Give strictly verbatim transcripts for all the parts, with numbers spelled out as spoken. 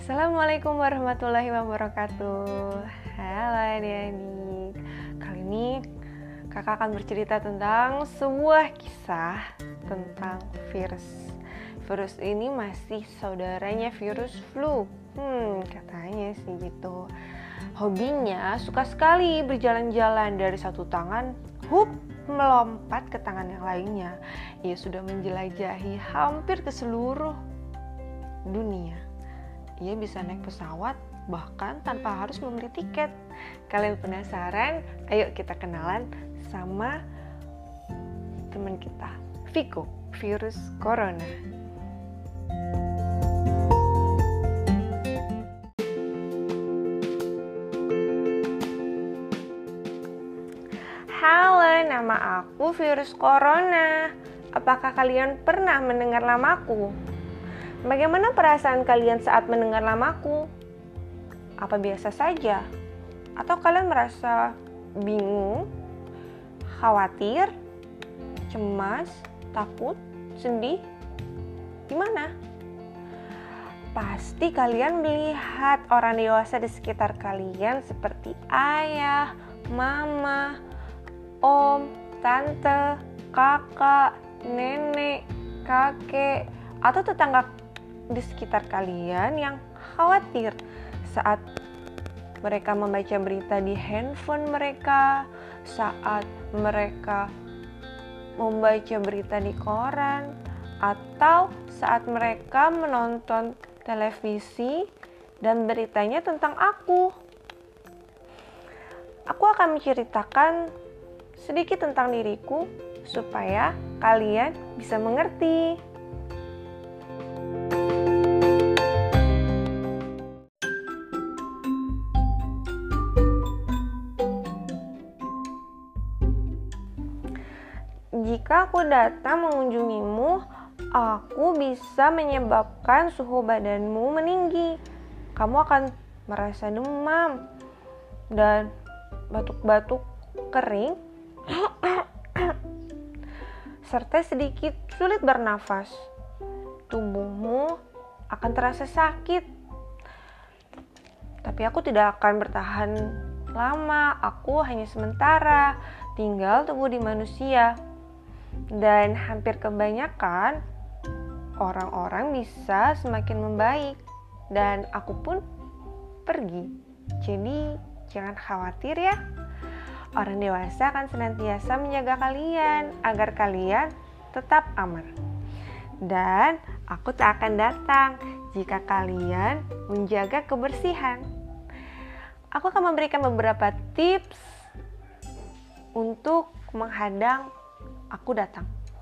Assalamualaikum warahmatullahi wabarakatuh. Halo adik-adik. Kali ini kakak akan bercerita tentang sebuah kisah tentang virus. Virus ini masih saudaranya virus flu. Hmm, katanya sih gitu. Hobinya suka sekali berjalan-jalan dari satu tangan, hup, melompat ke tangan yang lainnya. Ia sudah menjelajahi hampir ke seluruh dunia. Ia bisa naik pesawat bahkan tanpa harus membeli tiket. Kalian penasaran? Ayo kita kenalan sama teman kita, Viko, virus corona. Halo, nama aku virus corona. Apakah kalian pernah mendengar namaku? Bagaimana perasaan kalian saat mendengar namaku? Apa biasa saja? Atau kalian merasa bingung, khawatir, cemas, takut, sedih? Gimana? Pasti kalian melihat orang dewasa di sekitar kalian seperti ayah, mama, om, tante, kakak, nenek, kakek, atau tetangga di sekitar kalian yang khawatir saat mereka membaca berita di handphone mereka, saat mereka membaca berita di koran, atau saat mereka menonton televisi dan beritanya tentang aku. Aku akan menceritakan sedikit tentang diriku supaya kalian bisa mengerti. Jika aku datang mengunjungimu, aku bisa menyebabkan suhu badanmu meninggi. Kamu akan merasa demam dan batuk-batuk kering, serta sedikit sulit bernafas. Tubuhmu akan terasa sakit. Tapi aku tidak akan bertahan lama, aku hanya sementara tinggal tunggu di manusia. Dan hampir kebanyakan orang-orang bisa semakin membaik dan aku pun pergi. Jadi jangan khawatir ya. Orang dewasa akan senantiasa menjaga kalian agar kalian tetap aman. Dan aku tak akan datang jika kalian menjaga kebersihan. Aku akan memberikan beberapa tips untuk menghadang aku datang.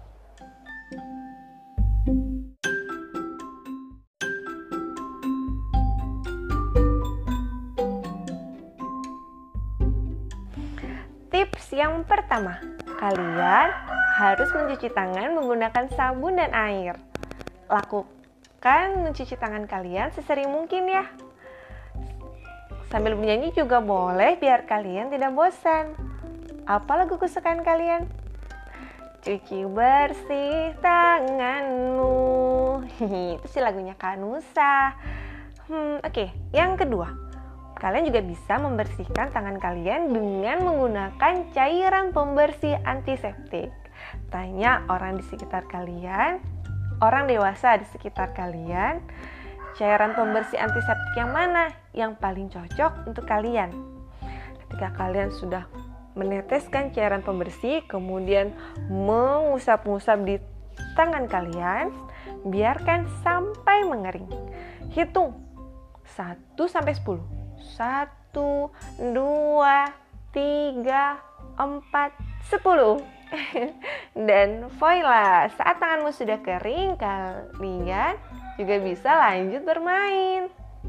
Tips yang pertama, kalian harus mencuci tangan menggunakan sabun dan air. Lakukan mencuci tangan kalian sesering mungkin ya. Sambil bernyanyi juga boleh biar kalian tidak bosan. Apa lagu kesukaan kalian? Cuci bersih tanganmu. Itu sih lagunya Kanusa. Hmm, Oke, okay. Yang kedua, kalian juga bisa membersihkan tangan kalian dengan menggunakan cairan pembersih antiseptik. Tanya orang di sekitar kalian, orang dewasa di sekitar kalian, cairan pembersih antiseptik yang mana yang paling cocok untuk kalian. Ketika kalian sudah meneteskan cairan pembersih, kemudian mengusap-ngusap di tangan kalian, biarkan sampai mengering. Hitung satu sampai sepuluh. satu, dua, tiga, empat, sepuluh. Dan voila, saat tanganmu sudah kering, kalian juga bisa lanjut bermain.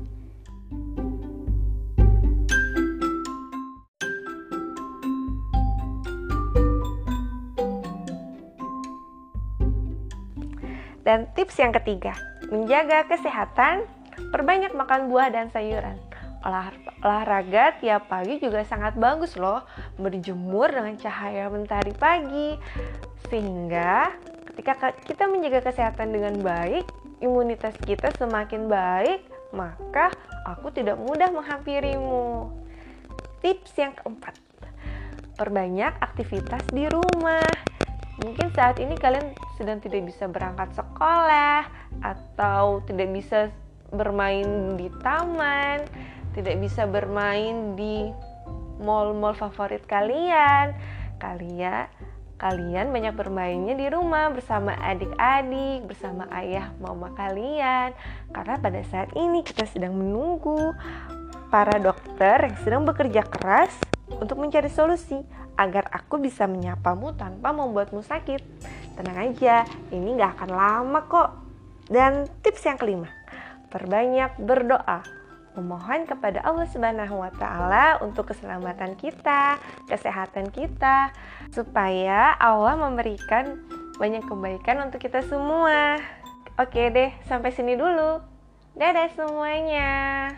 Dan tips yang ketiga, menjaga kesehatan, perbanyak makan buah dan sayuran. Olah, olahraga tiap pagi juga sangat bagus loh, berjemur dengan cahaya mentari pagi. Sehingga ketika kita menjaga kesehatan dengan baik, imunitas kita semakin baik, maka aku tidak mudah menghampirimu. Tips yang keempat, perbanyak aktivitas di rumah. Mungkin saat ini kalian sedang tidak bisa berangkat sekolah, atau tidak bisa bermain di taman, tidak bisa bermain di mall-mall favorit kalian. Kalian kalian banyak bermainnya di rumah bersama adik-adik, bersama ayah mama kalian. Karena pada saat ini kita sedang menunggu para dokter yang sedang bekerja keras untuk mencari solusi agar aku bisa menyapamu tanpa membuatmu sakit. Tenang aja, ini gak akan lama kok. Dan tips yang kelima, perbanyak berdoa. Memohon kepada Allah Subhanahu wa Ta'ala untuk keselamatan kita, kesehatan kita, supaya Allah memberikan banyak kebaikan untuk kita semua. Oke deh, sampai sini dulu. Dadah semuanya.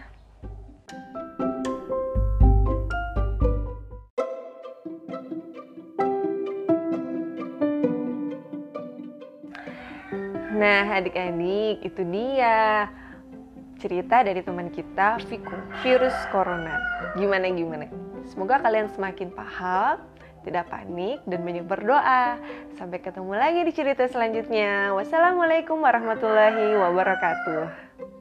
Nah, adik-adik, itu dia cerita dari teman kita, Viku, virus corona. Gimana-gimana? Semoga kalian semakin paham, tidak panik, dan banyak berdoa. Sampai ketemu lagi di cerita selanjutnya. Wassalamualaikum warahmatullahi wabarakatuh.